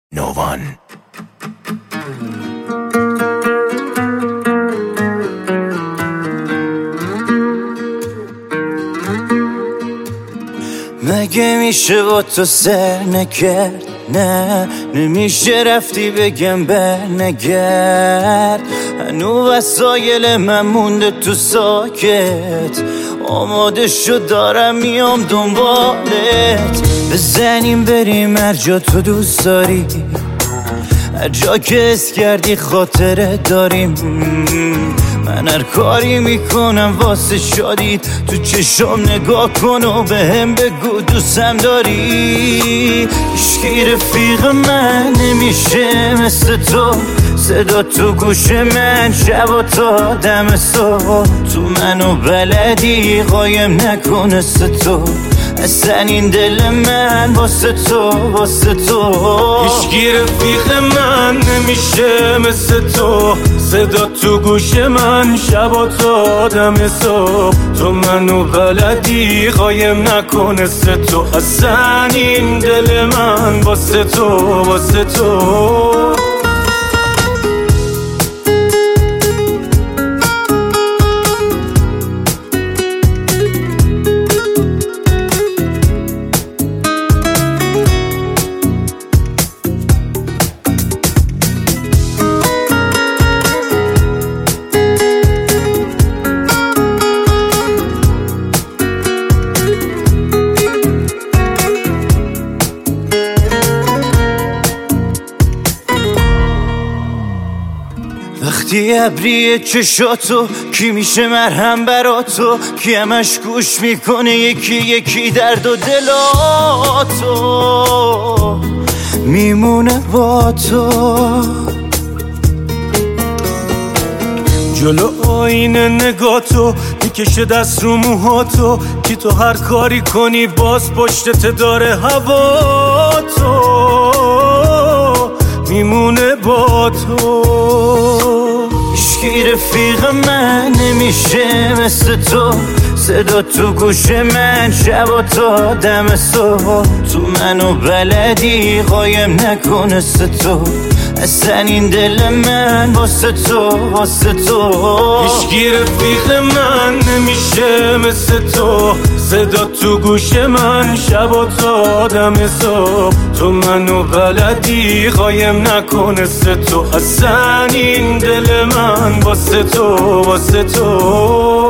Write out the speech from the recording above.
نوان. مگه میشه با تو سر نکرد؟ نه نمیشه رفتی بگم برنگرد. هنو وسایل من مونده تو ساکت، آماده شد دارم میام دنبالت. بزنیم بریم هر جا تو دوست داری، هر جا که حس کردی خاطره داریم. من هر کاری میکنم واسه شادیت، تو چشم نگاه کن و بهم بگو دوستم داری. هیچکی رفیق من نمیشه مثل تو، صدا تو گوش من شب و تا دم صبح. تو منو بلدی قایم نکنه تو، اصلا این دل من واسه تو واسه تو. هیچکی رفیق من نمیشه مثل تو، صدا تو گوش من شب و تا دم صبح. تو منو بلدی قایم نکنه تو، اصلا این دل من واسه تو واسه تو. وقتی ابریه چشاتو کی میشه مرهم برا تو، کی همش گوش میکنه یکی یکی درد و دلاتو میمونه با تو. جلو آینه نگاتو میکشه دست رو موهاتو، کی تو هر کاری کنی باز پشتت داره هوا تو میمونه با تو. هیچکی رفیق من نمیشه مثل تو، صدا تو گوش من شب و تا دم صبح. تو منو بلدی قایم نکنه تو، اصلا این دل من واسه تو واسه تو. هیچکی رفیق من نمیشه مثل تو، صدا تو گوش من شب و تا دم صبح. تو منو بلدی قایم نکنه تو، اصلا این دل من واسه تو واسه تو.